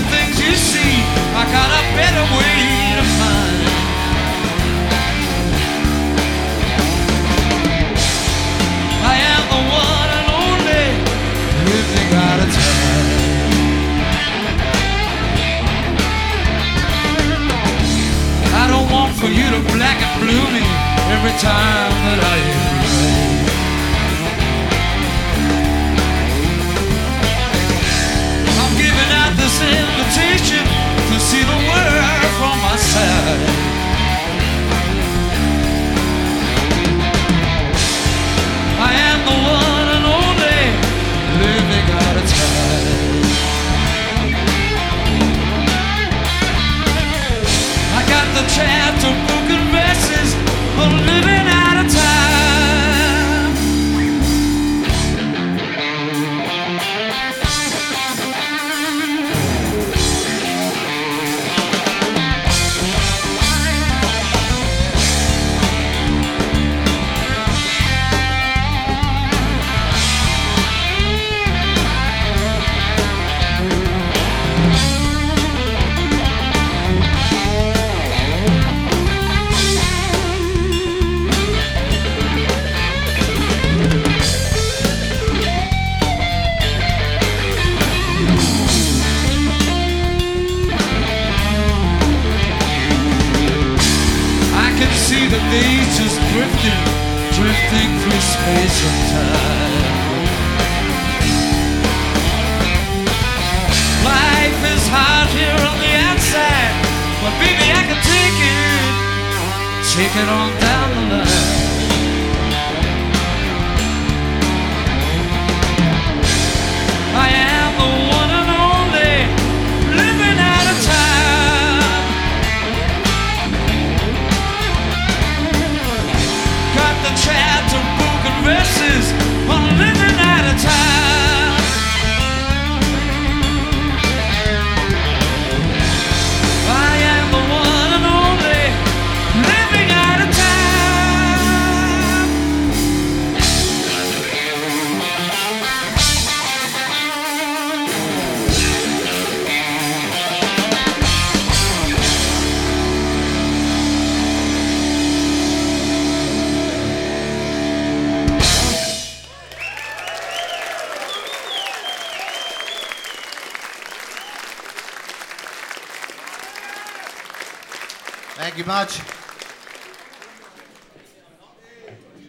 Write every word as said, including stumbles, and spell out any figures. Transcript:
the things you see, I got a better way to find. I am the one and only living out of time. I don't want for you to black and blue me every time that I hear you play. I'm giving out this invitation to see the world from my side. I am the one and only living out of time. I got the chance of broken verses of living out of time. See the days just drifting, drifting through space and time. Life is hard here on the outside, but baby I can take it, take it on down the line. I am the one and only living out of time. The chant of broken verses on living out of time. I am the one and only living out of time. Thank you much.